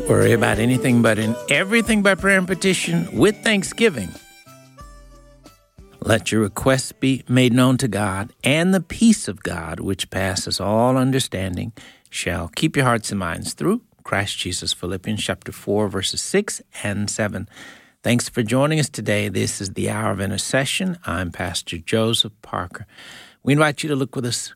Worry about anything but in everything by prayer and petition with thanksgiving. Let your requests be made known to God, and the peace of God, which passes all understanding, shall keep your hearts and minds through Christ Jesus. Philippians chapter 4, verses 6 and 7. Thanks for joining us today. This is the Hour of Intercession. I'm Pastor Joseph Parker. We invite you to look with us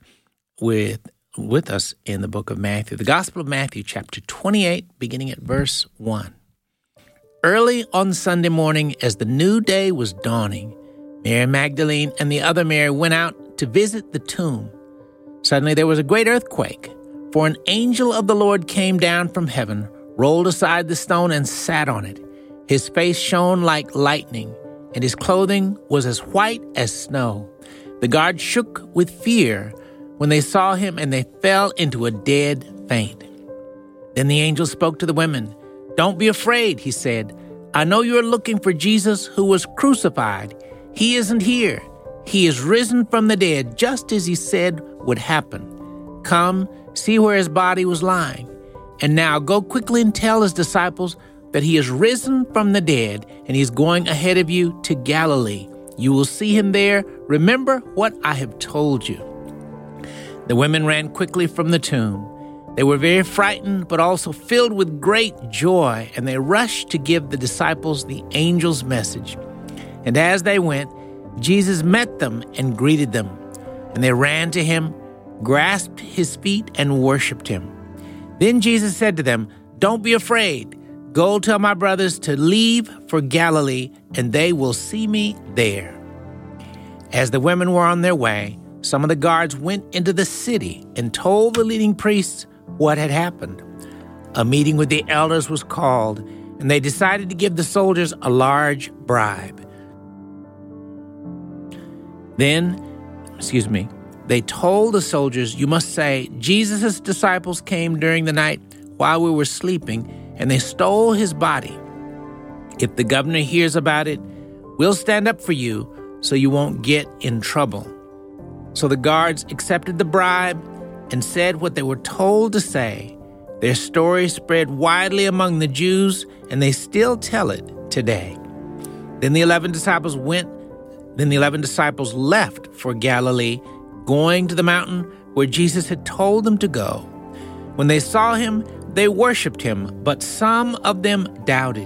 in the book of Matthew, the Gospel of Matthew, chapter 28, beginning at verse 1. Early on Sunday morning, as the new day was dawning, Mary Magdalene and the other Mary went out to visit the tomb. Suddenly there was a great earthquake, for an angel of the Lord came down from heaven, rolled aside the stone, and sat on it. His face shone like lightning, and his clothing was as white as snow. The guards shook with fear when they saw him, and they fell into a dead faint. Then the angel spoke to the women. "Don't be afraid," he said. "I know you are looking for Jesus who was crucified. He isn't here. He is risen from the dead, just as he said would happen. Come, see where his body was lying. And now go quickly and tell his disciples that he is risen from the dead, and he is going ahead of you to Galilee. You will see him there. Remember what I have told you." The women ran quickly from the tomb. They were very frightened, but also filled with great joy, and they rushed to give the disciples the angel's message. And as they went, Jesus met them and greeted them. And they ran to him, grasped his feet, and worshipped him. Then Jesus said to them, "Don't be afraid. Go tell my brothers to leave for Galilee, and they will see me there." As the women were on their way, some of the guards went into the city and told the leading priests what had happened. A meeting with the elders was called, and they decided to give the soldiers a large bribe. They told the soldiers, "You must say, 'Jesus' disciples came during the night while we were sleeping, and they stole his body. If the governor hears about it, we'll stand up for you so you won't get in trouble." So the guards accepted the bribe and said what they were told to say. Their story spread widely among the Jews, and they still tell it today. Then the 11 disciples left for Galilee, going to the mountain where Jesus had told them to go. When they saw him, they worshipped him, but some of them doubted.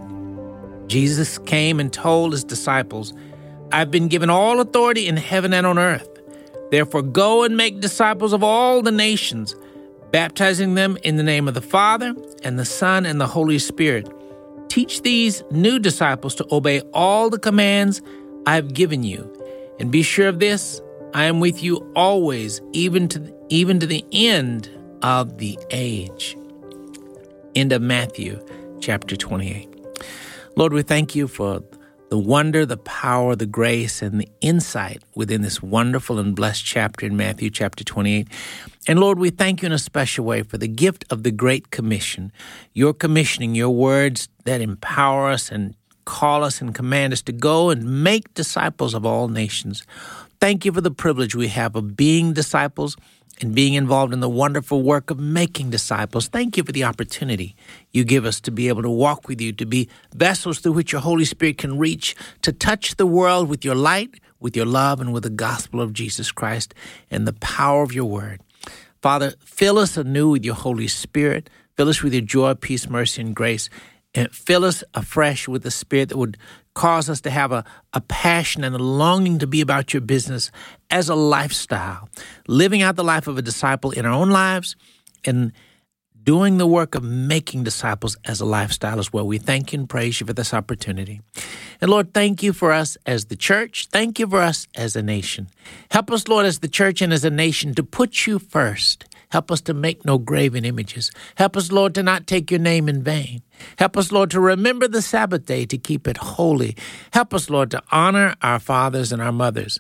Jesus came and told his disciples, "I've been given all authority in heaven and on earth. Therefore go and make disciples of all the nations, baptizing them in the name of the Father and the Son and the Holy Spirit. Teach these new disciples to obey all the commands I have given you. And be sure of this, I am with you always, even to the end of the age." End of Matthew chapter 28. Lord, we thank you for the wonder, the power, the grace, and the insight within this wonderful and blessed chapter in Matthew chapter 28. And Lord, we thank you in a special way for the gift of the Great Commission, your commissioning, your words that empower us and call us and command us to go and make disciples of all nations. Thank you for the privilege we have of being disciples and being involved in the wonderful work of making disciples. Thank you for the opportunity you give us to be able to walk with you, to be vessels through which your Holy Spirit can reach, to touch the world with your light, with your love, and with the gospel of Jesus Christ and the power of your word. Father, fill us anew with your Holy Spirit. Fill us with your joy, peace, mercy, and grace. And fill us afresh with the Spirit that would cause us to have a passion and a longing to be about your business as a lifestyle, living out the life of a disciple in our own lives and doing the work of making disciples as a lifestyle as well. We thank you and praise you for this opportunity. And Lord, thank you for us as the church. Thank you for us as a nation. Help us, Lord, as the church and as a nation to put you first. Help us to make no graven images. Help us, Lord, to not take your name in vain. Help us, Lord, to remember the Sabbath day, to keep it holy. Help us, Lord, to honor our fathers and our mothers.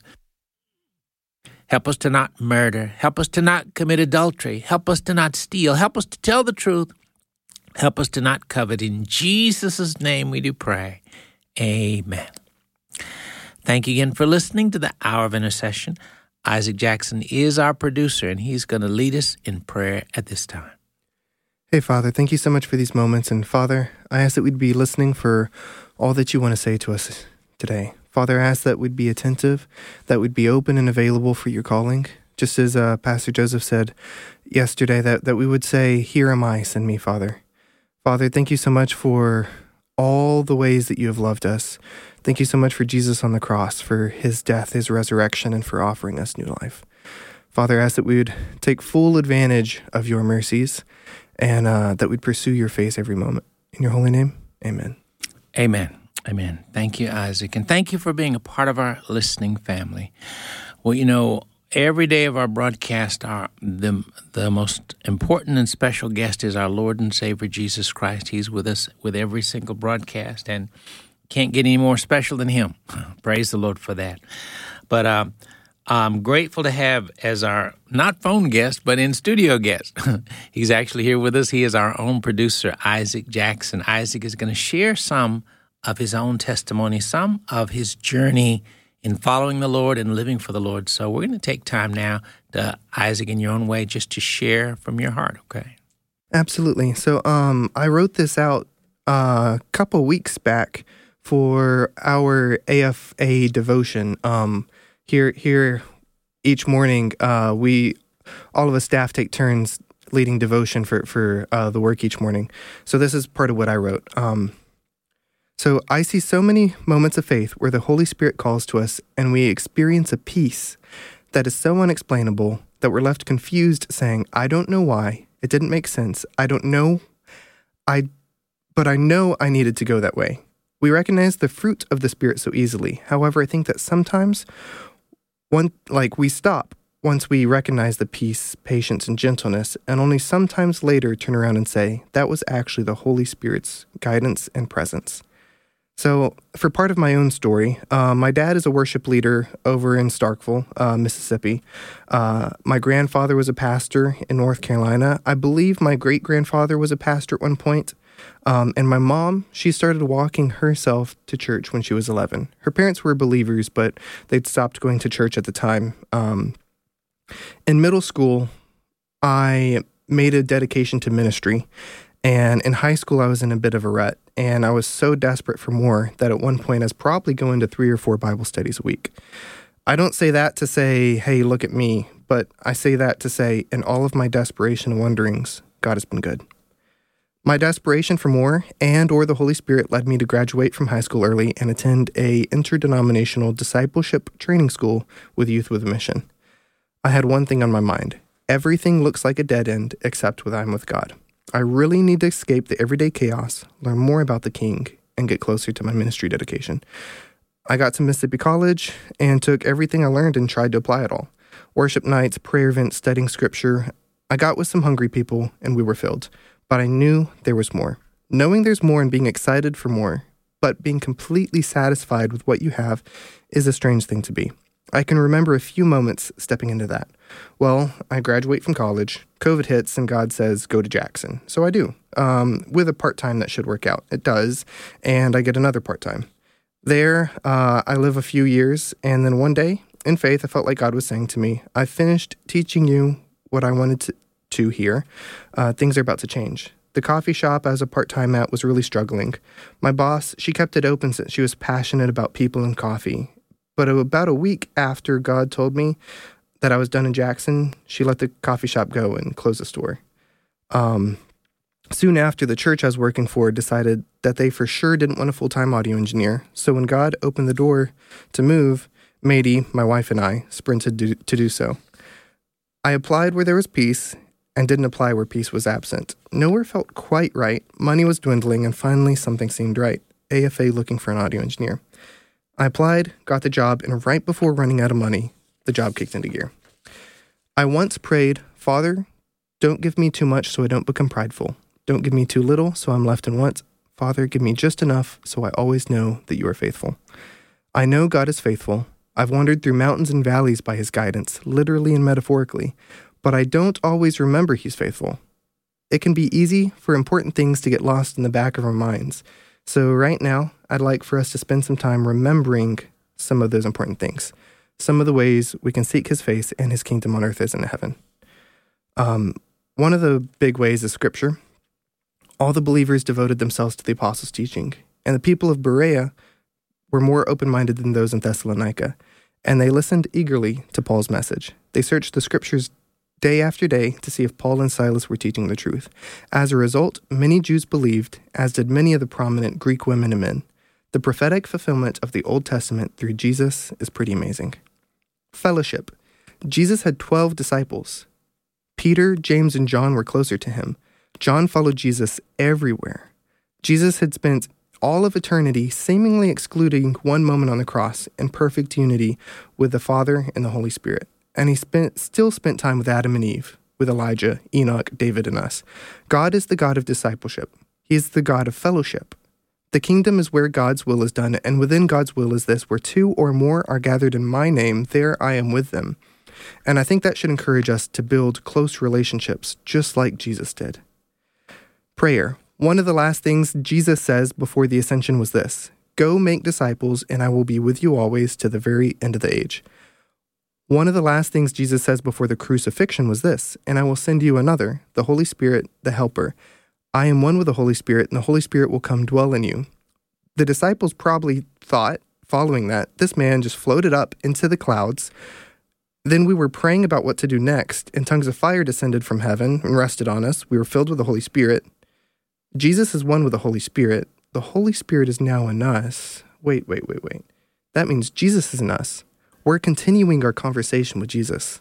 Help us to not murder. Help us to not commit adultery. Help us to not steal. Help us to tell the truth. Help us to not covet. In Jesus' name we do pray. Amen. Thank you again for listening to the Hour of Intercession. Isaac Jackson is our producer, and he's going to lead us in prayer at this time. Hey, Father, thank you so much for these moments. And Father, I ask that we'd be listening for all that you want to say to us today. Father, I ask that we'd be attentive, that we'd be open and available for your calling. Just as Pastor Joseph said yesterday, that we would say, "Here am I, send me, Father." Father, thank you so much for all the ways that you have loved us. Thank you so much for Jesus on the cross, for his death, his resurrection, and for offering us new life. Father, I ask that we would take full advantage of your mercies and that we'd pursue your face every moment. In your holy name, amen. Amen. Amen. Thank you, Isaac. And thank you for being a part of our listening family. Well, every day of our broadcast, the most important and special guest is our Lord and Savior, Jesus Christ. He's with us with every single broadcast, and can't get any more special than him. Praise the Lord for that. But I'm grateful to have as our, not phone guest, but in-studio guest. He's actually here with us. He is our own producer, Isaac Jackson. Isaac is going to share some of his own testimony, some of his journey in following the Lord and living for the Lord. So we're going to take time now to, Isaac, in your own way, just to share from your heart, okay? Absolutely. So I wrote this out a couple weeks back for our AFA devotion. Here each morning, all of us staff take turns leading devotion for the work each morning. So this is part of what I wrote. So I see so many moments of faith where the Holy Spirit calls to us and we experience a peace that is so unexplainable that we're left confused saying, I don't know why, it didn't make sense, I don't know, but I know I needed to go that way. We recognize the fruit of the Spirit so easily. However, I think that sometimes we stop once we recognize the peace, patience, and gentleness, and only sometimes later turn around and say, that was actually the Holy Spirit's guidance and presence. So, for part of my own story, my dad is a worship leader over in Starkville, Mississippi. My grandfather was a pastor in North Carolina. I believe my great-grandfather was a pastor at one point. And my mom, she started walking herself to church when she was 11. Her parents were believers, but they'd stopped going to church at the time. In middle school, I made a dedication to ministry. And in high school, I was in a bit of a rut, and I was so desperate for more that at one point I was probably going to 3 or 4 Bible studies a week. I don't say that to say, hey, look at me, but I say that to say, in all of my desperation and wonderings, God has been good. My desperation for more and or the Holy Spirit led me to graduate from high school early and attend a interdenominational discipleship training school with Youth with a Mission. I had one thing on my mind. Everything looks like a dead end except when I'm with God. I really need to escape the everyday chaos, learn more about the King, and get closer to my ministry dedication. I got to Mississippi College and took everything I learned and tried to apply it all. Worship nights, prayer events, studying scripture. I got with some hungry people, and we were filled. But I knew there was more. Knowing there's more and being excited for more, but being completely satisfied with what you have is a strange thing to be. I can remember a few moments stepping into that. Well, I graduate from college, COVID hits, and God says, go to Jackson. So I do, with a part-time that should work out. It does, and I get another part-time. There, I live a few years, and then one day, in faith, I felt like God was saying to me, I finished teaching you what I wanted to hear. Things are about to change. The coffee shop I was a part-time at was really struggling. My boss, she kept it open since she was passionate about people and coffee. But about a week after God told me that I was done in Jackson, she let the coffee shop go and close the store. Soon after, the church I was working for decided that they for sure didn't want a full-time audio engineer. So when God opened the door to move, Mady, my wife, and I sprinted to do so. I applied where there was peace and didn't apply where peace was absent. Nowhere felt quite right. Money was dwindling, and finally something seemed right. AFA looking for an audio engineer. I applied, got the job, and right before running out of money, the job kicked into gear. I once prayed, Father, don't give me too much so I don't become prideful. Don't give me too little so I'm left in want. Father, give me just enough so I always know that you are faithful. I know God is faithful. I've wandered through mountains and valleys by his guidance, literally and metaphorically, but I don't always remember he's faithful. It can be easy for important things to get lost in the back of our minds. So right now, I'd like for us to spend some time remembering some of those important things, some of the ways we can seek his face and his kingdom on earth as in heaven. One of the big ways is scripture. All the believers devoted themselves to the apostles' teaching, and the people of Berea were more open-minded than those in Thessalonica, and they listened eagerly to Paul's message. They searched the scriptures day after day to see if Paul and Silas were teaching the truth. As a result, many Jews believed, as did many of the prominent Greek women and men. The prophetic fulfillment of the Old Testament through Jesus is pretty amazing. Fellowship. Jesus had 12 disciples. Peter, James, and John were closer to him. John followed Jesus everywhere. Jesus had spent all of eternity, seemingly excluding one moment on the cross, in perfect unity with the Father and the Holy Spirit. And he still spent time with Adam and Eve, with Elijah, Enoch, David, and us. God is the God of discipleship. He is the God of fellowship. The kingdom is where God's will is done, and within God's will is this: where two or more are gathered in my name, there I am with them. And I think that should encourage us to build close relationships, just like Jesus did. Prayer. One of the last things Jesus says before the ascension was this: "Go make disciples, and I will be with you always to the very end of the age." One of the last things Jesus says before the crucifixion was this: "And I will send you another, the Holy Spirit, the Helper. I am one with the Holy Spirit, and the Holy Spirit will come dwell in you." The disciples probably thought, following that, this man just floated up into the clouds. Then we were praying about what to do next, and tongues of fire descended from heaven and rested on us. We were filled with the Holy Spirit. Jesus is one with the Holy Spirit. The Holy Spirit is now in us. Wait. That means Jesus is in us. We're continuing our conversation with Jesus.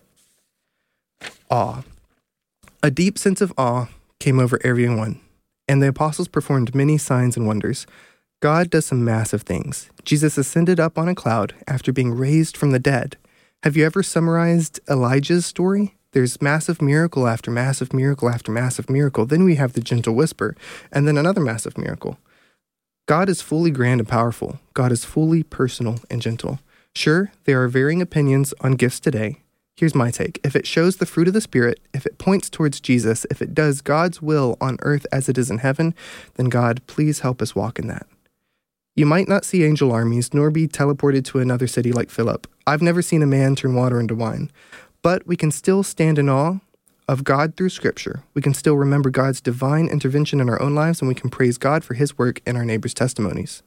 Awe. A deep sense of awe came over everyone, and the apostles performed many signs and wonders. God does some massive things. Jesus ascended up on a cloud after being raised from the dead. Have you ever summarized Elijah's story? There's massive miracle after massive miracle after massive miracle. Then we have the gentle whisper, and then another massive miracle. God is fully grand and powerful. God is fully personal and gentle. Sure, there are varying opinions on gifts today. Here's my take. If it shows the fruit of the Spirit, if it points towards Jesus, if it does God's will on earth as it is in heaven, then God, please help us walk in that. You might not see angel armies, nor be teleported to another city like Philip. I've never seen a man turn water into wine. But we can still stand in awe of God through Scripture. We can still remember God's divine intervention in our own lives, and we can praise God for His work in our neighbors' testimonies.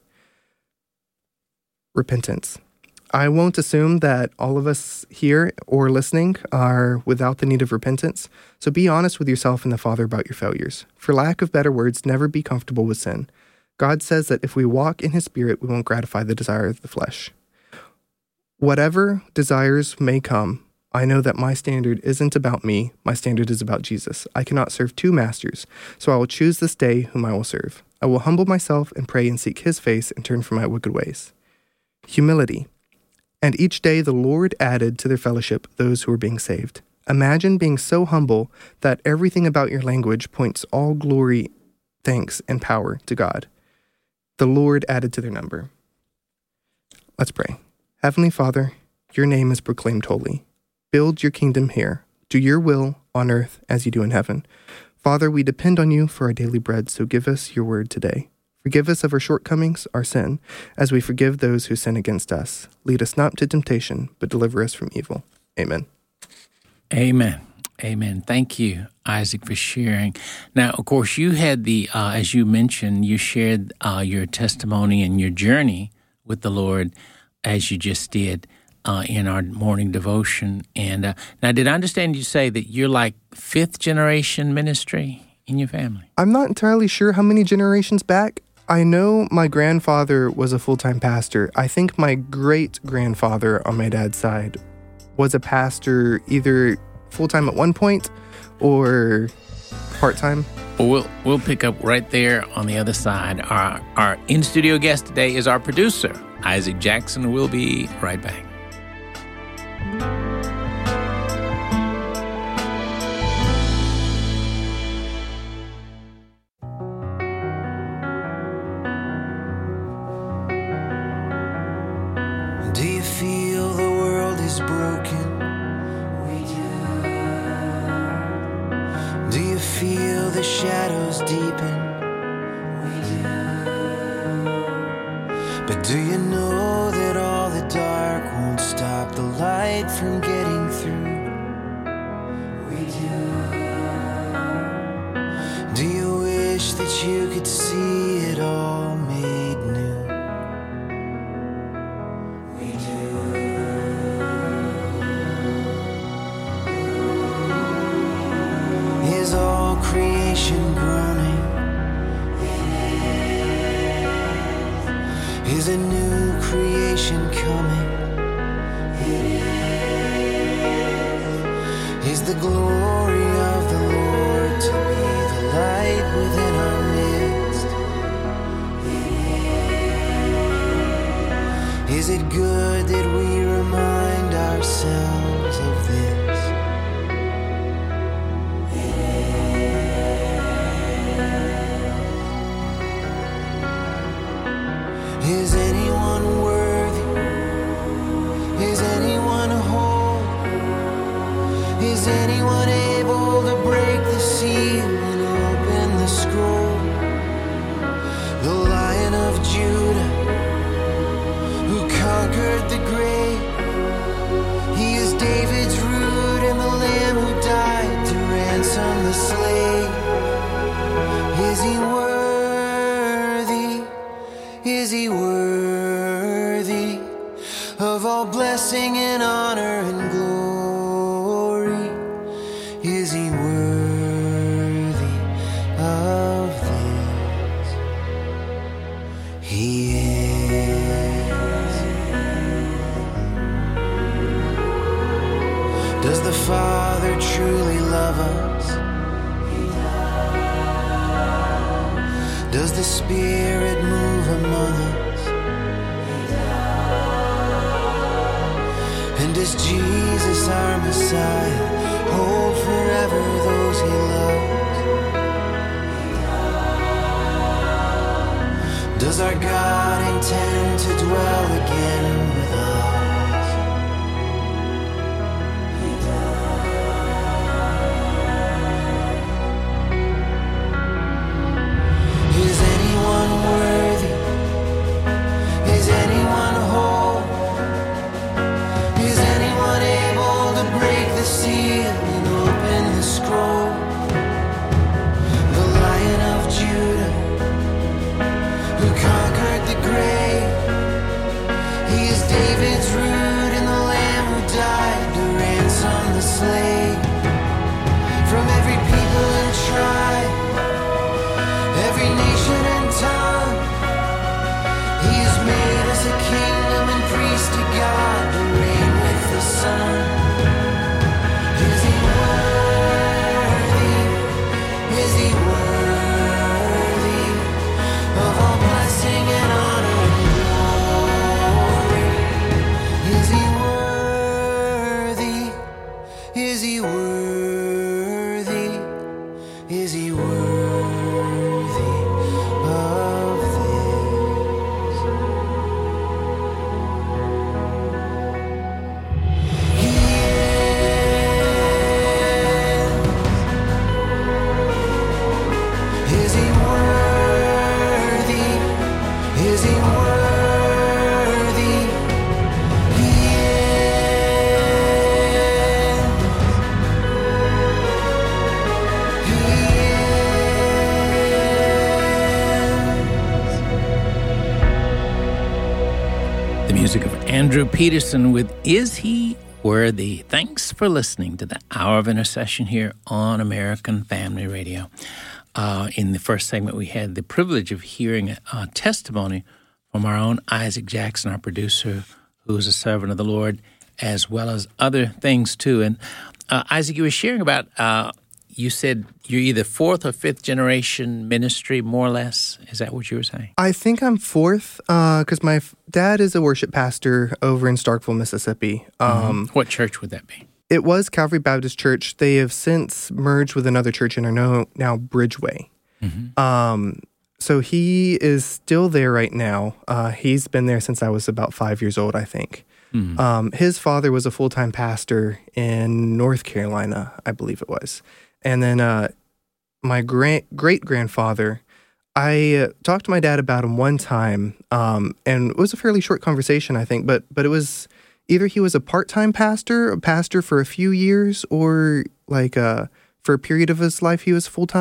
Repentance. I won't assume that all of us here or listening are without the need of repentance, so be honest with yourself and the Father about your failures. For lack of better words, never be comfortable with sin. God says that if we walk in His Spirit, we won't gratify the desire of the flesh. Whatever desires may come, I know that my standard isn't about me. My standard is about Jesus. I cannot serve two masters, so I will choose this day whom I will serve. I will humble myself and pray and seek His face and turn from my wicked ways. Humility. And each day the Lord added to their fellowship those who were being saved. Imagine being so humble that everything about your language points all glory, thanks, and power to God. The Lord added to their number. Let's pray. Heavenly Father, your name is proclaimed holy. Build your kingdom here. Do your will on earth as you do in heaven. Father, we depend on you for our daily bread, so give us your word today. Forgive us of our shortcomings, our sin, as we forgive those who sin against us. Lead us not to temptation, but deliver us from evil. Amen. Amen. Amen. Thank you, Isaac, for sharing. Now, of course, you had as you mentioned, you shared your testimony and your journey with the Lord as you just did in our morning devotion. And now, did I understand you say that you're like fifth generation ministry in your family? I'm not entirely sure how many generations back. I know my grandfather was a full-time pastor. I think my great-grandfather on my dad's side was a pastor either full-time at one point or part-time. Well, we'll pick up right there on the other side. Our in-studio guest today is our producer, Isaac Jackson. We'll be right back. Do you feel the world is broken? We do. Do you feel the shadows deepen? We do. But do you know that all the dark won't stop the light from getting through? We do. Do you wish that you could see it all made new. We do. Is all creation groaning? Is a new creation coming? Is the glory of the Lord to be the light within our midst? Is it good that we remind ourselves of this? Is anyone worthy? Is anyone whole? Is anyone able to break the seal and open the scroll? The Lion of Judah, who conquered the grave. He is David's root and the Lamb who died to ransom the slave. Is he worthy? Is he worthy of all blessing and honor and glory? Is he worthy of this? He is. Does the Father truly love us? Does the Spirit move among us? And does Jesus, our Messiah, hold forever those he loves? Does our God intend to dwell again with us? Is anyone worthy? Is anyone whole? Is anyone able to break the seal and open the scroll? The Lion of Judah, who conquered the grave. He is David's root and the Lamb who died to ransom the slave. From every people and tribe, every nation and tongue, he has made us a kingdom and priest to God to reign with the Son. Is he worthy? Is he worthy of all blessing and honor and glory? Is he worthy? Is he worthy? Is he worthy of this? He is he worthy? Is he worthy? He The music of Andrew Peterson with Is He Worthy? Thanks for listening to the Hour of Intercession here on American Family Radio. In the first segment, we had the privilege of hearing a testimony from our own Isaac Jackson, our producer, who is a servant of the Lord, as well as other things too. And Isaac, you were sharing about, you said you're either fourth or fifth generation ministry, more or less. Is that what you were saying? I think I'm fourth because my dad is a worship pastor over in Starkville, Mississippi. What church would that be? It was Calvary Baptist Church. They have since merged with another church and are now Bridgeway. So he is still there right now. He's been there since I was about 5 years old, I think. His father was a full-time pastor in North Carolina, I believe it was. And then my great-grandfather, I talked to my dad about him one time, and it was a fairly short conversation, I think, but it was either he was a part-time pastor, a pastor for a few years, or like for a period of his life he was full-time.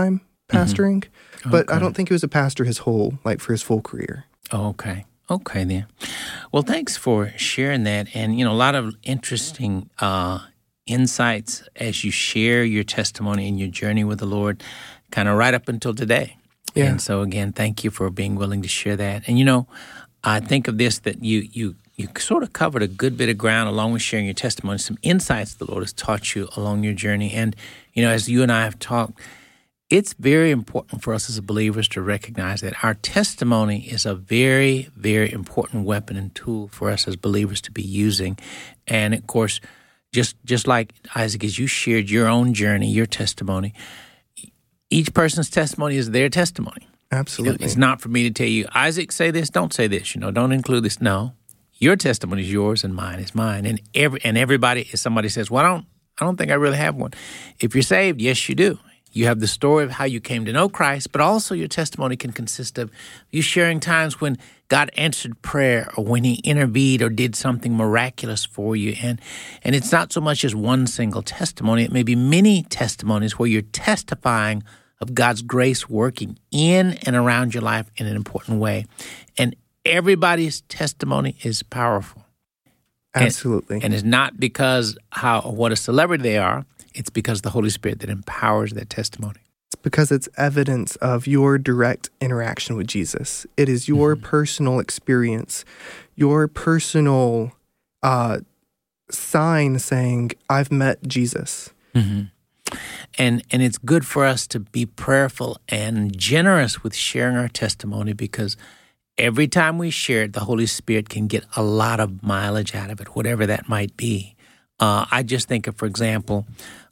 pastoring, but I Okay. don't think he was a pastor for his full career. Okay. Okay, then. Well, thanks for sharing that. And, a lot of interesting insights as you share your testimony and your journey with the Lord, kind of right up until today. Yeah. And so, again, thank you for being willing to share that. And, I think of this that you sort of covered a good bit of ground along with sharing your testimony, some insights the Lord has taught you along your journey. And, as you and I have talked, it's very important for us as believers to recognize that our testimony is a very, very important weapon and tool for us as believers to be using. And, of course, just like Isaac, as you shared your own journey, your testimony, each person's testimony is their testimony. Absolutely. It's not for me to tell you, Isaac, say this, don't say this, don't include this. No, your testimony is yours and mine is mine. And everybody, if somebody says, well, I don't think I really have one. If you're saved, yes, you do. You have the story of how you came to know Christ, but also your testimony can consist of you sharing times when God answered prayer or when he intervened or did something miraculous for you. And it's not so much as one single testimony. It may be many testimonies where you're testifying of God's grace working in and around your life in an important way. And everybody's testimony is powerful. Absolutely. And it's not because what a celebrity they are. It's because of the Holy Spirit that empowers that testimony. It's because it's evidence of your direct interaction with Jesus. It is your personal experience, your personal sign saying, I've met Jesus. Mm-hmm. And it's good for us to be prayerful and generous with sharing our testimony, because every time we share it, the Holy Spirit can get a lot of mileage out of it, whatever that might be. I just think of, for example,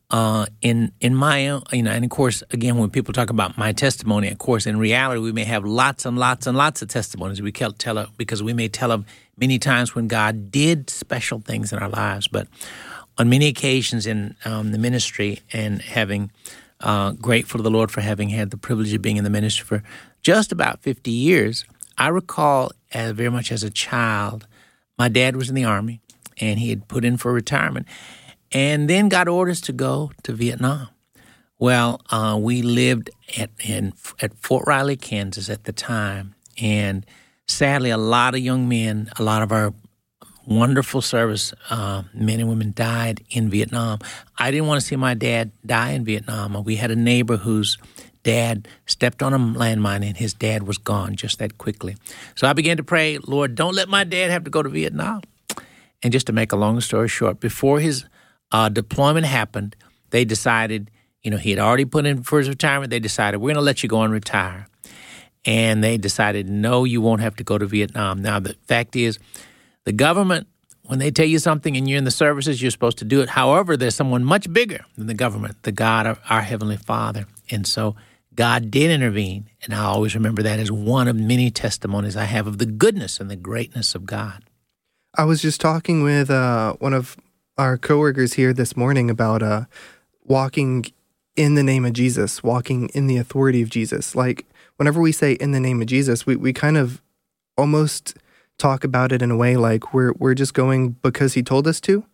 in my own, and of course, again, when people talk about my testimony, of course, in reality, we may have lots and lots and lots of testimonies we can tell of, because we may tell of many times when God did special things in our lives. But on many occasions in the ministry, and having grateful to the Lord for having had the privilege of being in the ministry for just about 50 years, I recall very much as a child, my dad was in the Army, and he had put in for retirement, and then got orders to go to Vietnam. Well, we lived at Fort Riley, Kansas at the time, and sadly, a lot of young men, a lot of our wonderful service men and women died in Vietnam. I didn't want to see my dad die in Vietnam. We had a neighbor whose dad stepped on a landmine, and his dad was gone just that quickly. So I began to pray, Lord, don't let my dad have to go to Vietnam. And just to make a long story short, before his deployment happened, they decided, he had already put in for his retirement. They decided, we're going to let you go and retire. And they decided, no, you won't have to go to Vietnam. Now, the fact is, the government, when they tell you something and you're in the services, you're supposed to do it. However, there's someone much bigger than the government, the God of our Heavenly Father. And so God did intervene. And I always remember that as one of many testimonies I have of the goodness and the greatness of God. I was just talking with one of our coworkers here this morning about walking in the name of Jesus, walking in the authority of Jesus. Like, whenever we say in the name of Jesus, we kind of almost talk about it in a way like we're just going because he told us to.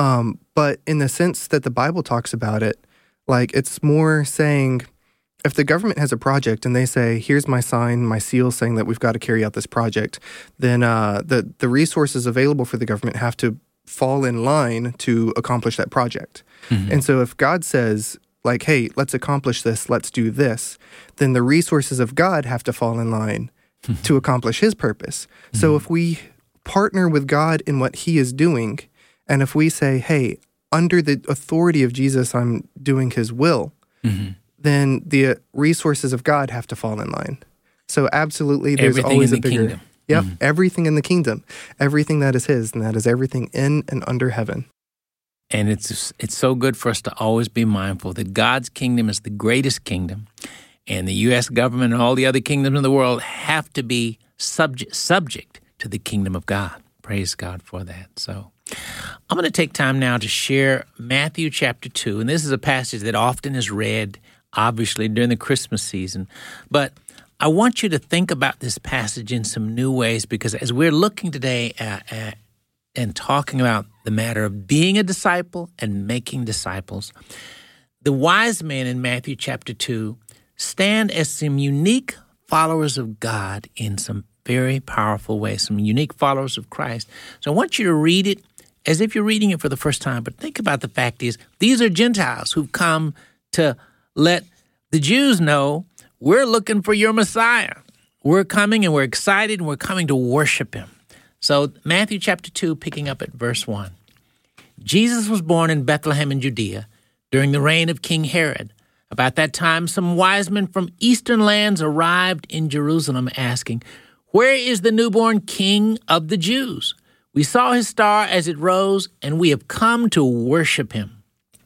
But in the sense that the Bible talks about it, like, it's more saying, if the government has a project and they say, here's my sign, my seal saying that we've got to carry out this project, then the resources available for the government have to fall in line to accomplish that project. Mm-hmm. And so if God says, like, hey, let's accomplish this, let's do this, then the resources of God have to fall in line to accomplish his purpose. Mm-hmm. So if we partner with God in what he is doing, and if we say, hey, under the authority of Jesus, I'm doing his will, mm-hmm. then the resources of God have to fall in line. So absolutely, there's everything always in a the bigger kingdom. Yep, Mm-hmm. everything in the kingdom, everything that is his, and that is everything in and under heaven. And it's so good for us to always be mindful that God's kingdom is the greatest kingdom, and the U.S. government and all the other kingdoms in the world have to be subject to the kingdom of God. Praise God for that. So I'm going to take time now to share Matthew chapter 2, and this is a passage that often is read, obviously, during the Christmas season, but I want you to think about this passage in some new ways, because as we're looking today at and talking about the matter of being a disciple and making disciples, the wise men in Matthew chapter 2 stand as some unique followers of God in some very powerful ways, some unique followers of Christ. So I want you to read it as if you're reading it for the first time, but think about the fact is these are Gentiles who've come to let the Jews know, we're looking for your Messiah. We're coming and we're excited and we're coming to worship him. So Matthew chapter 2, picking up at verse 1. Jesus was born in Bethlehem in Judea during the reign of King Herod. About that time, some wise men from eastern lands arrived in Jerusalem asking, "Where is the newborn King of the Jews? We saw his star as it rose, and we have come to worship him."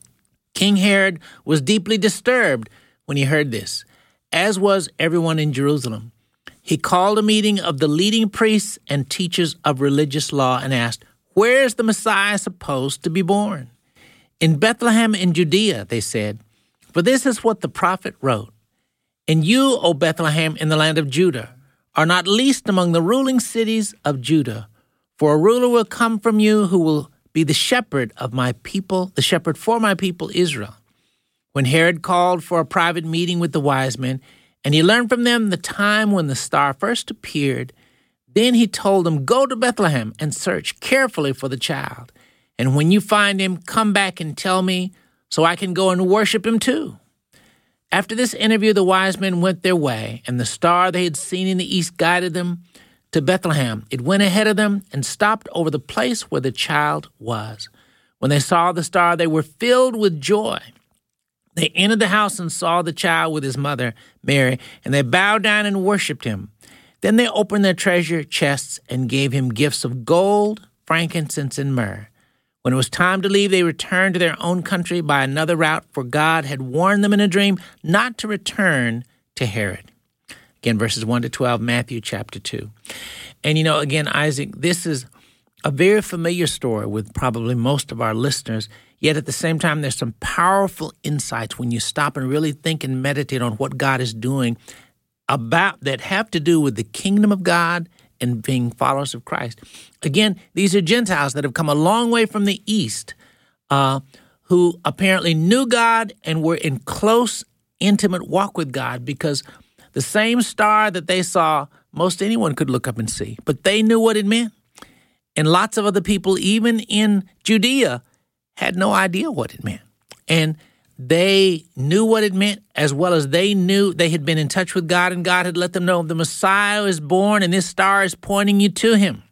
King Herod was deeply disturbed when he heard this, as was everyone in Jerusalem. He called a meeting of the leading priests and teachers of religious law and asked, "Where is the Messiah supposed to be born?" "In Bethlehem in Judea," they said, "for this is what the prophet wrote. And you, O Bethlehem, in the land of Judah, are not least among the ruling cities of Judah, for a ruler will come from you who will be the shepherd of my people, the shepherd for my people Israel." When Herod called for a private meeting with the wise men, and he learned from them the time when the star first appeared, then he told them, "Go to Bethlehem and search carefully for the child. And when you find him, come back and tell me so I can go and worship him too." After this interview, the wise men went their way, and the star they had seen in the east guided them to Bethlehem. It went ahead of them and stopped over the place where the child was. When they saw the star, they were filled with joy. They entered the house and saw the child with his mother, Mary, and they bowed down and worshipped him. Then they opened their treasure chests and gave him gifts of gold, frankincense, and myrrh. When it was time to leave, they returned to their own country by another route, for God had warned them in a dream not to return to Herod. Again, verses 1 to 12, Matthew chapter 2. And again, Isaac, this is a very familiar story with probably most of our listeners, yet at the same time, there's some powerful insights when you stop and really think and meditate on what God is doing about that have to do with the kingdom of God and being followers of Christ. Again, these are Gentiles that have come a long way from the East, who apparently knew God and were in close, intimate walk with God, because the same star that they saw, most anyone could look up and see, but they knew what it meant. And lots of other people, even in Judea, had no idea what it meant. And they knew what it meant, as well as they knew they had been in touch with God, and God had let them know the Messiah is born and this star is pointing you to him.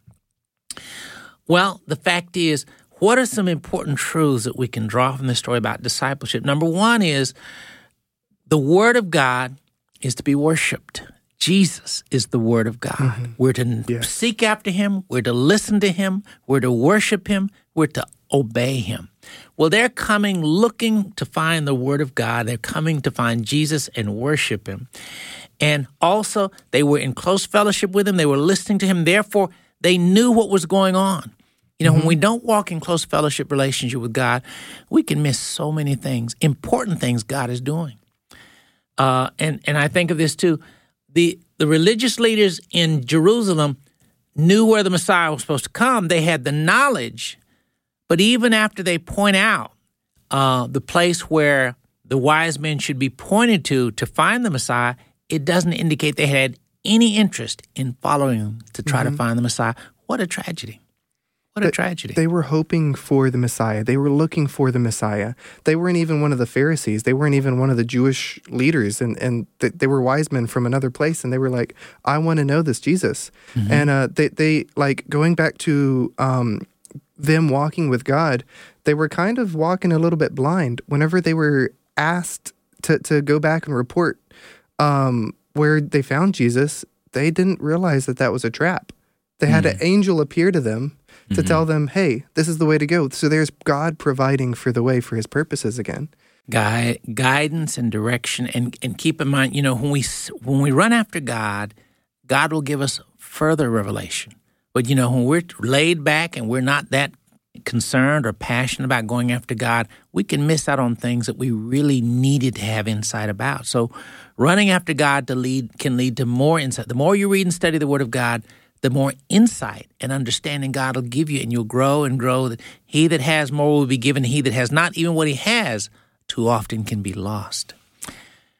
Well, the fact is, what are some important truths that we can draw from this story about discipleship? Number one is the Word of God is to be worshiped. Jesus is the Word of God. Mm-hmm. We're to seek after him. We're to listen to him. We're to worship him. We're to obey him. Well, they're coming looking to find the Word of God. They're coming to find Jesus and worship him. And also, they were in close fellowship with him. They were listening to him. Therefore, they knew what was going on. When we don't walk in close fellowship relationship with God, we can miss so many things, important things God is doing. And I think of this too. The religious leaders in Jerusalem knew where the Messiah was supposed to come. They had the knowledge. But even after they point out the place where the wise men should be pointed to find the Messiah, it doesn't indicate they had any interest in following him to try to find the Messiah. What a tragedy. What a tragedy. They were hoping for the Messiah. They were looking for the Messiah. They weren't even one of the Pharisees. They weren't even one of the Jewish leaders. And they were wise men from another place. And they were like, I want to know this Jesus. Mm-hmm. And they like, going back to them walking with God, they were kind of walking a little bit blind. Whenever they were asked to go back and report where they found Jesus, they didn't realize that was a trap. They had an angel appear to them to tell them, hey, this is the way to go. So there's God providing for the way for his purposes again. Guidance and direction. And keep in mind, when we run after God, God will give us further revelation. But, when we're laid back and we're not that concerned or passionate about going after God, we can miss out on things that we really needed to have insight about. So running after God can lead to more insight. The more you read and study the Word of God, the more insight and understanding God will give you, and you'll grow and grow. That he that has more will be given. He that has not, even what he has, too often can be lost.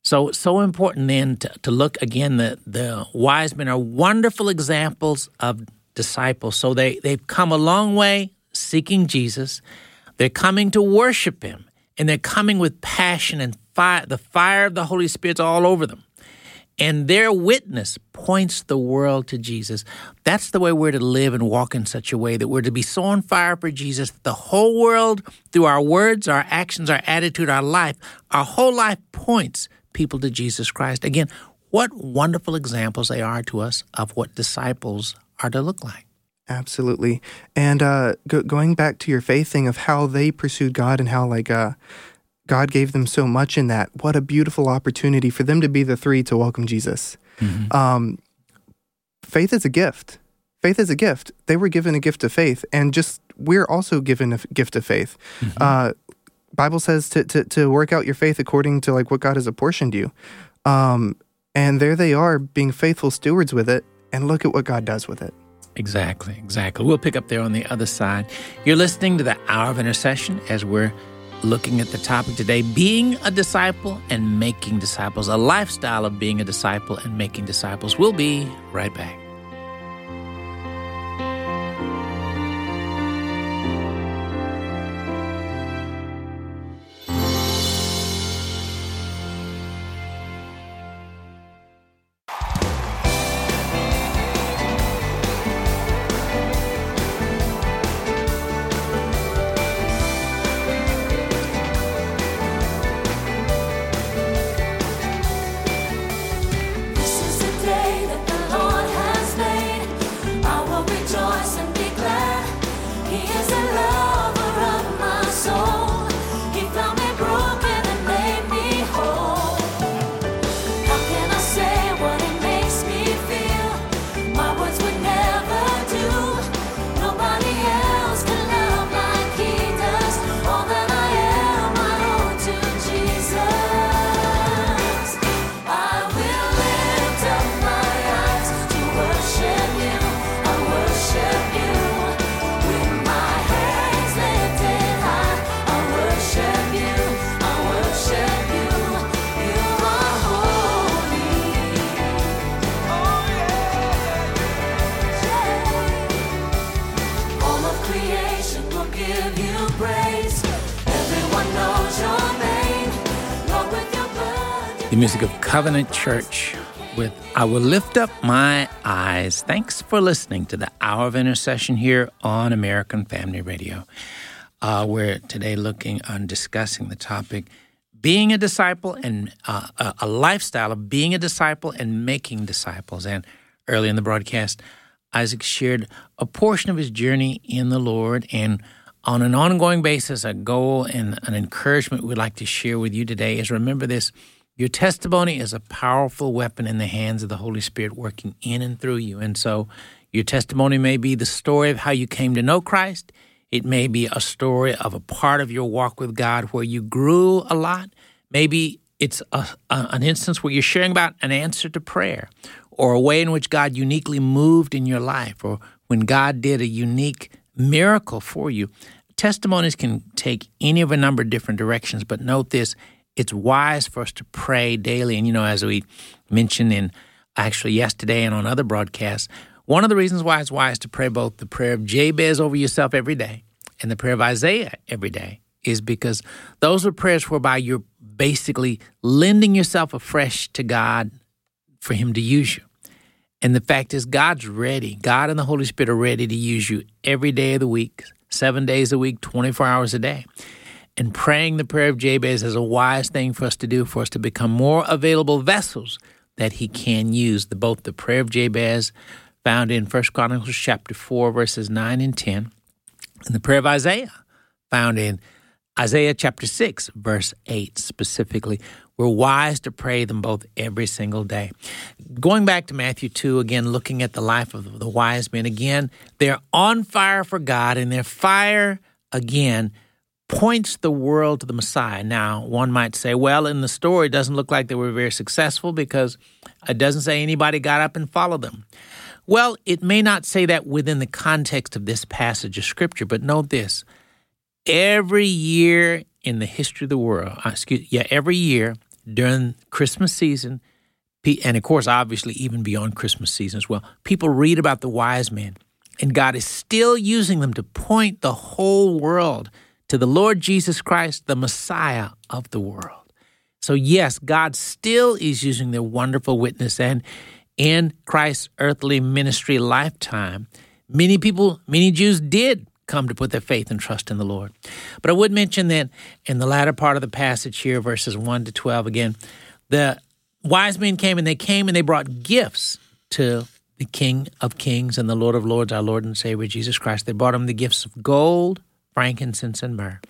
So important then to look again. The wise men are wonderful examples of disciples. So they've come a long way seeking Jesus. They're coming to worship him, and they're coming with passion and fire. The fire of the Holy Spirit's all over them. And their witness points the world to Jesus. That's the way we're to live and walk in such a way that we're to be so on fire for Jesus that the whole world, through our words, our actions, our attitude, our life, our whole life points people to Jesus Christ. Again, what wonderful examples they are to us of what disciples are to look like. Absolutely. And going back to your faith thing of how they pursued God and how God gave them so much in that. What a beautiful opportunity for them to be the three to welcome Jesus. Mm-hmm. Faith is a gift. Faith is a gift. They were given a gift of faith, and we're also given a gift of faith. Mm-hmm. Bible says to work out your faith according to what God has apportioned you. And there they are being faithful stewards with it, and look at what God does with it. Exactly. We'll pick up there on the other side. You're listening to the Hour of Intercession as we're looking at the topic today, being a disciple and making disciples, a lifestyle of being a disciple and making disciples. We'll be right back. The music of Covenant Church with I Will Lift Up My Eyes. Thanks for listening to the Hour of Intercession here on American Family Radio. We're today looking and discussing the topic, being a disciple and a lifestyle of being a disciple and making disciples. And early in the broadcast, Isaac shared a portion of his journey in the Lord, and on an ongoing basis, a goal and an encouragement we'd like to share with you today is remember this. Your testimony is a powerful weapon in the hands of the Holy Spirit working in and through you. And so your testimony may be the story of how you came to know Christ. It may be a story of a part of your walk with God where you grew a lot. Maybe it's an instance where you're sharing about an answer to prayer or a way in which God uniquely moved in your life or when God did a unique miracle for you. Testimonies can take any of a number of different directions, but note this. It's wise for us to pray daily. And, as we mentioned yesterday and on other broadcasts, one of the reasons why it's wise to pray both the prayer of Jabez over yourself every day and the prayer of Isaiah every day is because those are prayers whereby you're basically lending yourself afresh to God for him to use you. And the fact is God's ready. God and the Holy Spirit are ready to use you every day of the week, 7 days a week, 24 hours a day. And praying the prayer of Jabez is a wise thing for us to do, for us to become more available vessels that he can use. Both the prayer of Jabez found in 1 Chronicles chapter 4, verses 9 and 10, and the prayer of Isaiah found in Isaiah chapter 6, verse 8 specifically. We're wise to pray them both every single day. Going back to Matthew 2, again, looking at the life of the wise men, again, they're on fire for God, and their fire, again, points the world to the Messiah. Now, one might say, well, in the story, it doesn't look like they were very successful because it doesn't say anybody got up and followed them. Well, it may not say that within the context of this passage of Scripture, but note this. Every year in the history of the world, every year during Christmas season, and of course, obviously, even beyond Christmas season as well, people read about the wise men, and God is still using them to point the whole world to the Lord Jesus Christ, the Messiah of the world. So yes, God still is using their wonderful witness, and in Christ's earthly ministry lifetime, many Jews did come to put their faith and trust in the Lord. But I would mention that in the latter part of the passage here, verses 1 to 12, again, the wise men came and they brought gifts to the King of Kings and the Lord of Lords, our Lord and Savior, Jesus Christ. They brought him the gifts of gold, frankincense, and myrrh.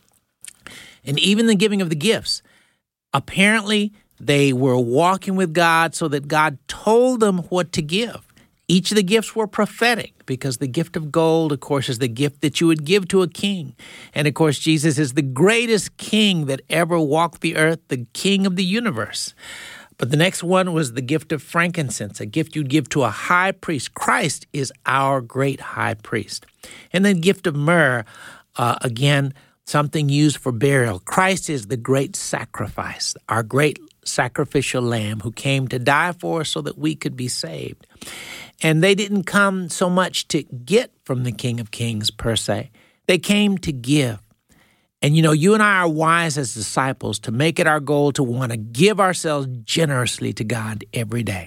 And even the giving of the gifts, apparently they were walking with God so that God told them what to give. Each of the gifts were prophetic, because the gift of gold, of course, is the gift that you would give to a king. And, of course, Jesus is the greatest king that ever walked the earth, the king of the universe. But the next one was the gift of frankincense, a gift you'd give to a high priest. Christ is our great high priest. And then gift of myrrh, again, something used for burial. Christ is the great sacrifice, our great sacrificial lamb who came to die for us so that we could be saved. And they didn't come so much to get from the King of Kings per se. They came to give. And, you and I are wise as disciples to make it our goal to want to give ourselves generously to God every day.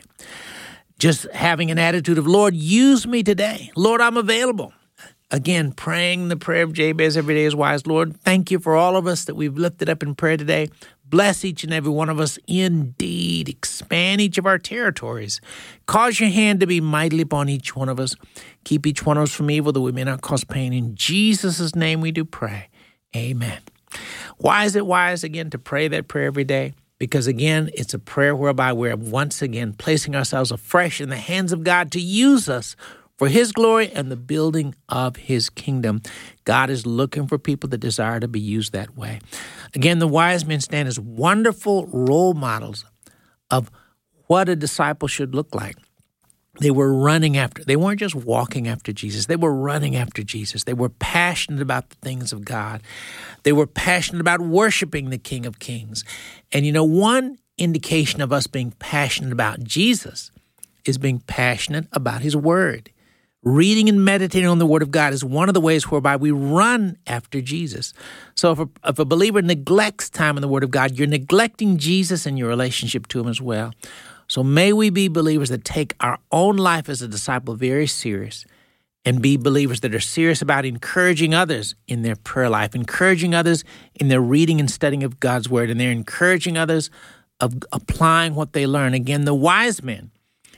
Just having an attitude of, Lord, use me today. Lord, I'm available. Again, praying the prayer of Jabez every day is wise. Lord, thank you for all of us that we've lifted up in prayer today. Bless each and every one of us indeed. Expand each of our territories. Cause your hand to be mightily upon each one of us. Keep each one of us from evil, that we may not cause pain. In Jesus' name we do pray. Amen. Why is it wise, again, to pray that prayer every day? Because, again, it's a prayer whereby we're once again placing ourselves afresh in the hands of God to use us for his glory and the building of his kingdom. God is looking for people that desire to be used that way. Again, the wise men stand as wonderful role models of what a disciple should look like. They weren't just walking after Jesus. They were running after Jesus. They were passionate about the things of God. They were passionate about worshiping the King of Kings. And one indication of us being passionate about Jesus is being passionate about his word. Reading and meditating on the Word of God is one of the ways whereby we run after Jesus. So if a believer neglects time in the Word of God, you're neglecting Jesus and your relationship to him as well. So may we be believers that take our own life as a disciple very serious, and be believers that are serious about encouraging others in their prayer life, encouraging others in their reading and studying of God's Word, and they're encouraging others of applying what they learn. Again, the wise men,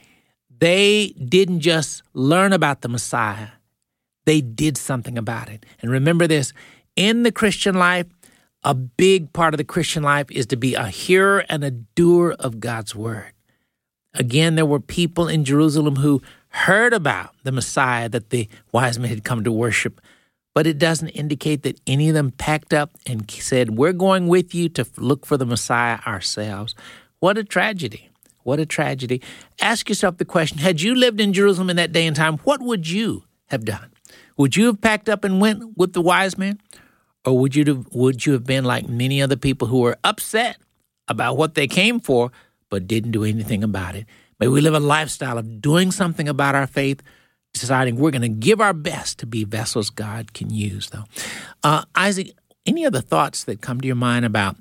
they didn't just learn about the Messiah. They did something about it. And remember this, in the Christian life, a big part of the Christian life is to be a hearer and a doer of God's word. Again, there were people in Jerusalem who heard about the Messiah that the wise men had come to worship, but it doesn't indicate that any of them packed up and said, we're going with you to look for the Messiah ourselves. What a tragedy. What a tragedy. Ask yourself the question, had you lived in Jerusalem in that day and time, what would you have done? Would you have packed up and went with the wise men? Or would you have been like many other people who were upset about what they came for, but didn't do anything about it? May we live a lifestyle of doing something about our faith, deciding we're going to give our best to be vessels God can use, though. Isaac, any other thoughts that come to your mind about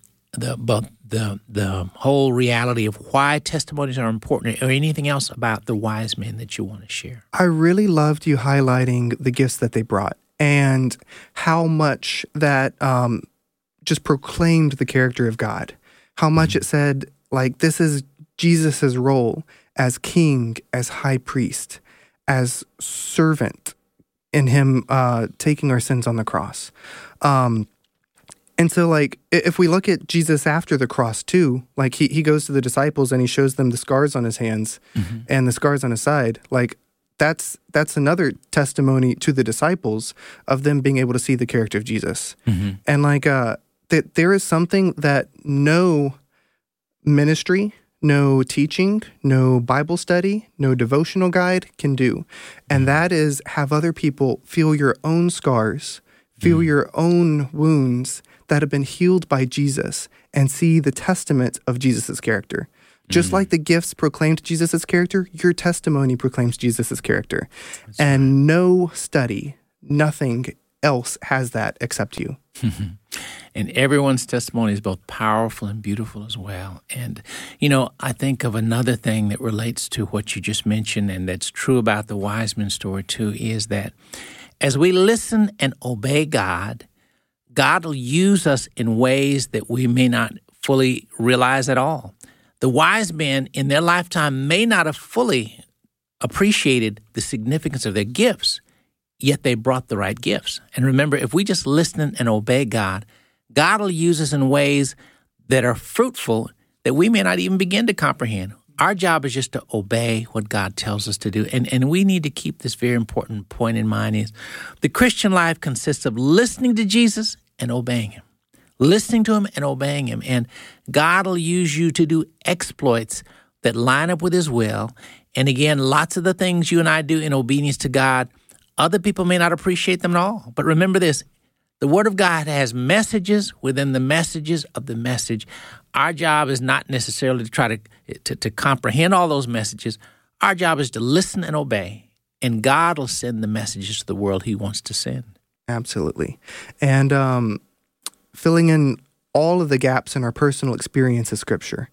the whole reality of why testimonies are important, or anything else about the wise men that you want to share? I really loved you highlighting the gifts that they brought and how much that just proclaimed the character of God. How much it said, like, this is Jesus's role as king, as high priest, as servant in him taking our sins on the cross. And so, like, if we look at Jesus after the cross, too, like, he goes to the disciples and he shows them the scars on his hands and the scars on his side. Like, that's another testimony to the disciples of them being able to see the character of Jesus. And, like, that there is something that no ministry, no teaching, no Bible study, no devotional guide can do. And that is have other people feel your own scars, feel your own wounds, that have been healed by Jesus and see the testament of Jesus' character. Just like the gifts proclaimed Jesus' character, your testimony proclaims Jesus' character. That's and no study, nothing else has that except you. And everyone's testimony is both powerful and beautiful as well. And, I think of another thing that relates to what you just mentioned, and that's true about the wise men story too, is that as we listen and obey God, God will use us in ways that we may not fully realize at all. The wise men in their lifetime may not have fully appreciated the significance of their gifts, yet they brought the right gifts. And remember, if we just listen and obey God, God will use us in ways that are fruitful that we may not even begin to comprehend. Our job is just to obey what God tells us to do. And we need to keep this very important point in mind is the Christian life consists of listening to Jesus and obeying him. Listening to him and obeying him. And God will use you to do exploits that line up with his will. And again, lots of the things you and I do in obedience to God, other people may not appreciate them at all. But remember this, the Word of God has messages within the messages of the message. Our job is not necessarily to try to comprehend all those messages. Our job is to listen and obey. And God will send the messages to the world he wants to send. Absolutely. And filling in all of the gaps in our personal experience of Scripture.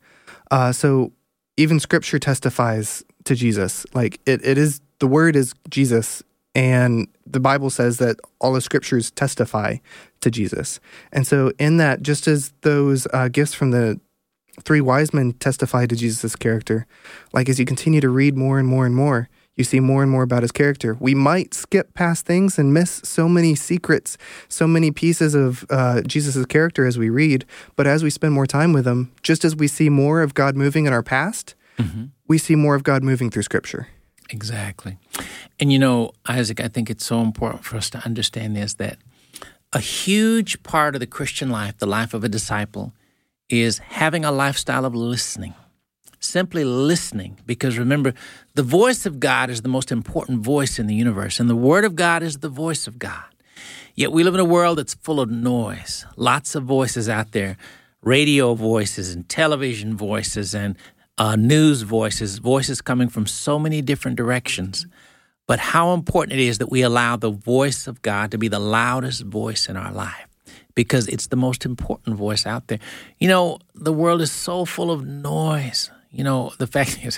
So even Scripture testifies to Jesus. Like it is, the Word is Jesus, and the Bible says that all the Scriptures testify to Jesus. And so in that, just as those gifts from the three wise men testify to Jesus' character, like as you continue to read more and more and more, you see more and more about his character. We might skip past things and miss so many secrets, so many pieces of Jesus' character as we read. But as we spend more time with him, just as we see more of God moving in our past, we see more of God moving through Scripture. Exactly. And Isaac, I think it's so important for us to understand this, that a huge part of the Christian life, the life of a disciple, is having a lifestyle of listening. Simply listening, because remember, the voice of God is the most important voice in the universe, and the Word of God is the voice of God. Yet we live in a world that's full of noise, lots of voices out there, radio voices and television voices and news voices, voices coming from so many different directions. But how important it is that we allow the voice of God to be the loudest voice in our life, because it's the most important voice out there. The world is so full of noise. The fact is,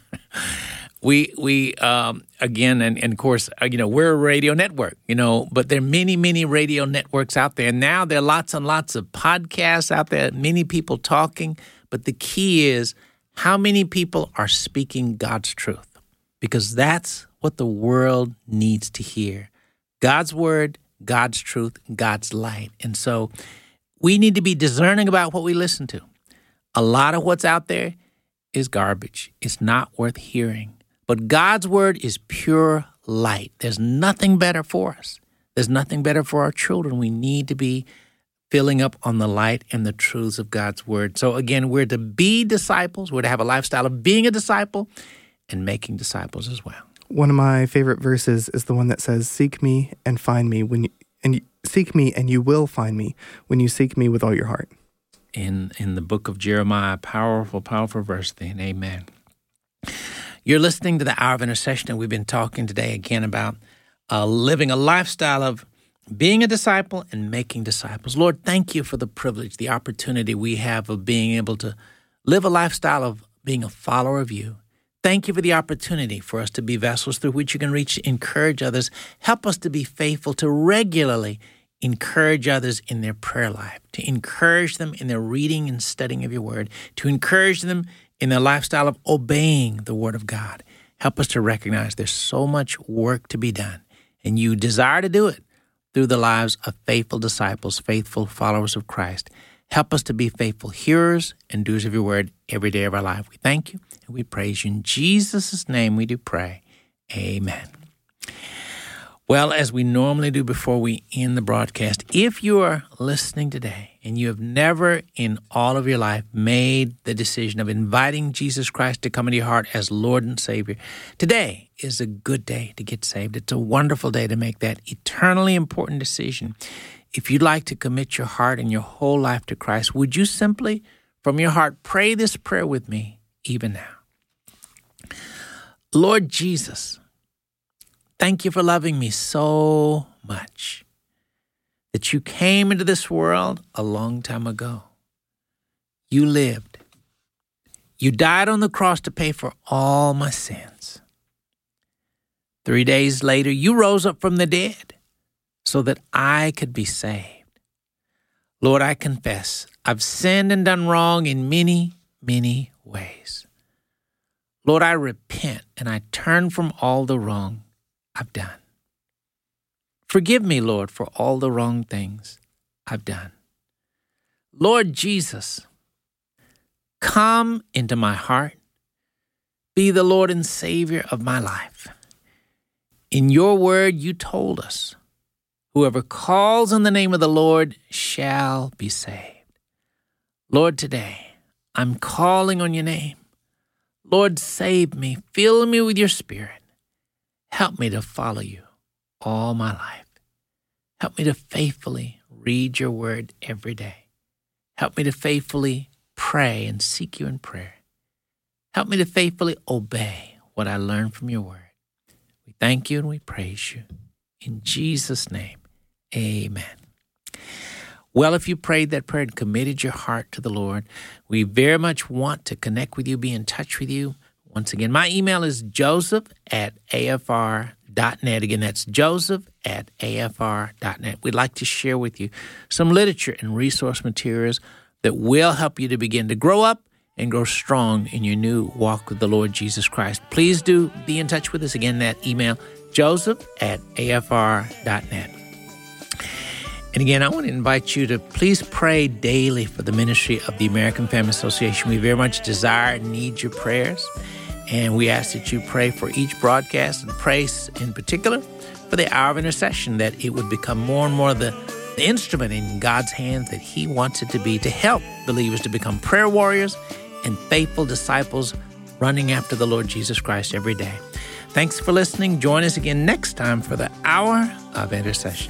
we again, and of course, we're a radio network, but there are many, many radio networks out there. And now there are lots and lots of podcasts out there, many people talking. But the key is how many people are speaking God's truth, because that's what the world needs to hear. God's word, God's truth, God's light. And so we need to be discerning about what we listen to. A lot of what's out there is garbage. It's not worth hearing. But God's word is pure light. There's nothing better for us. There's nothing better for our children. We need to be filling up on the light and the truths of God's word. So again, we're to be disciples. We're to have a lifestyle of being a disciple and making disciples as well. One of my favorite verses is the one that says, "Seek me and find me seek me and you will find me when you seek me with all your heart." In the book of Jeremiah, powerful, powerful verse then. Amen. You're listening to the Hour of Intercession, and we've been talking today again about living a lifestyle of being a disciple and making disciples. Lord, thank you for the privilege, the opportunity we have of being able to live a lifestyle of being a follower of you. Thank you for the opportunity for us to be vessels through which you can reach, encourage others. Help us to be faithful to regularly encourage others in their prayer life, to encourage them in their reading and studying of your word, to encourage them in their lifestyle of obeying the word of God. Help us to recognize there's so much work to be done, and you desire to do it through the lives of faithful disciples, faithful followers of Christ. Help us to be faithful hearers and doers of your word every day of our life. We thank you and we praise you. In Jesus' name we do pray. Amen. Well, as we normally do before we end the broadcast, if you are listening today and you have never in all of your life made the decision of inviting Jesus Christ to come into your heart as Lord and Savior, today is a good day to get saved. It's a wonderful day to make that eternally important decision. if you'd like to commit your heart and your whole life to Christ, would you simply, from your heart, pray this prayer with me even now? Lord Jesus, thank you for loving me so much that you came into this world a long time ago. You lived. You died on the cross to pay for all my sins. 3 days later, you rose up from the dead so that I could be saved. Lord, I confess I've sinned and done wrong in many, many ways. Lord, I repent and I turn from all the wrong I've done. Forgive me, Lord, for all the wrong things I've done. Lord Jesus, come into my heart. Be the Lord and Savior of my life. In your word, you told us, whoever calls on the name of the Lord shall be saved. Lord, today, I'm calling on your name. Lord, save me. Fill me with your Spirit. Help me to follow you all my life. Help me to faithfully read your word every day. Help me to faithfully pray and seek you in prayer. Help me to faithfully obey what I learn from your word. We thank you and we praise you. In Jesus' name, amen. Well, if you prayed that prayer and committed your heart to the Lord, we very much want to connect with you, be in touch with you. Once again, my email is joseph@afr.net. Again, that's joseph@afr.net. We'd like to share with you some literature and resource materials that will help you to begin to grow up and grow strong in your new walk with the Lord Jesus Christ. Please do be in touch with us. Again, that email, joseph@afr.net. And again, I want to invite you to please pray daily for the ministry of the American Family Association. We very much desire and need your prayers. And we ask that you pray for each broadcast and pray in particular for the hour of intercession, that it would become more and more the instrument in God's hands that he wants it to be, to help believers to become prayer warriors and faithful disciples running after the Lord Jesus Christ every day. Thanks for listening. Join us again next time for the hour of intercession.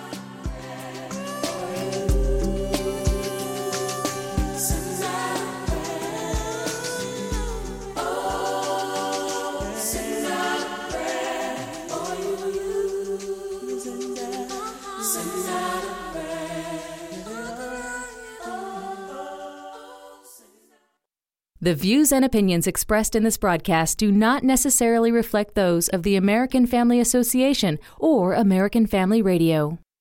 The views and opinions expressed in this broadcast do not necessarily reflect those of the American Family Association or American Family Radio.